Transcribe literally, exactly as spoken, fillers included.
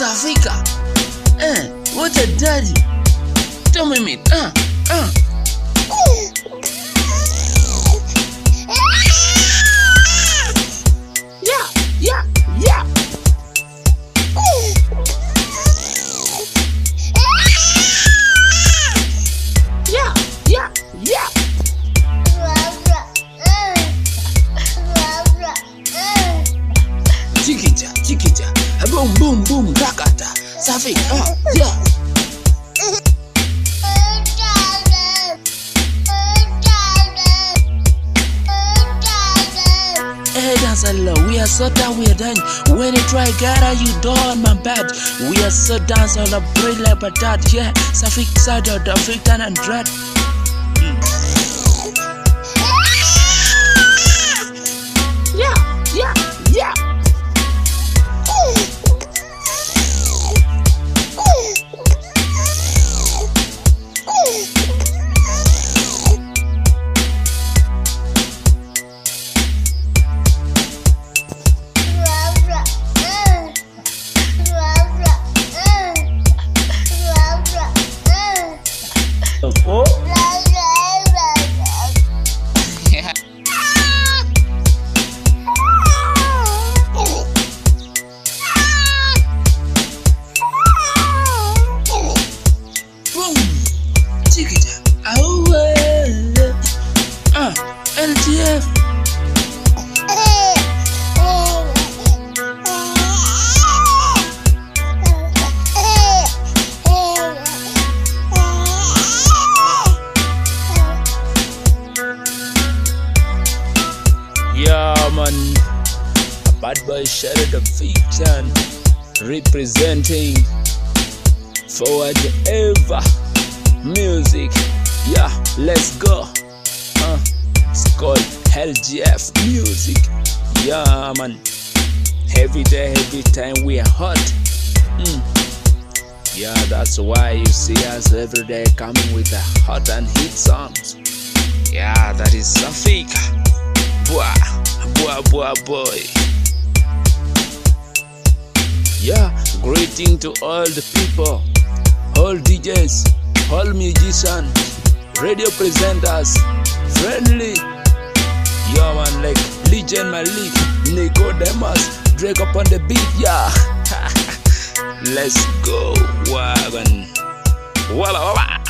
Safika. Eh, what a daddy. Tell me, me. Uh, uh. Yeah, yeah, yeah. Yeah, yeah, yeah. Chiquita, chiquita, boom, boom, boom, kakata, Safika, uh, yeah. Hey, dance alone, we are so down, we are done. When you try, gotta you don't my bad. We are so dance on a brain like a dad, yeah. Safika, side of the victim and dread. Yeah, yeah, yeah. Oh. Boom, chiquita, oh, uh, L T F. Yeah, man, a bad boy share the fiction, representing forward ever music. Yeah, let's go. Uh, it's called L G F music. Yeah, man, every day, every time we are hot. Mm. Yeah, that's why you see us every day coming with the hot and hit songs. Yeah, that is Safika. Boy, boy, boy, boy. Yeah, greeting to all the people, all D Js, all musicians, radio presenters, friendly. Yeah, man, like Legend Malik, Nicodemus, Drake up on the beat, yeah. Let's go, wagon. Walla, walla.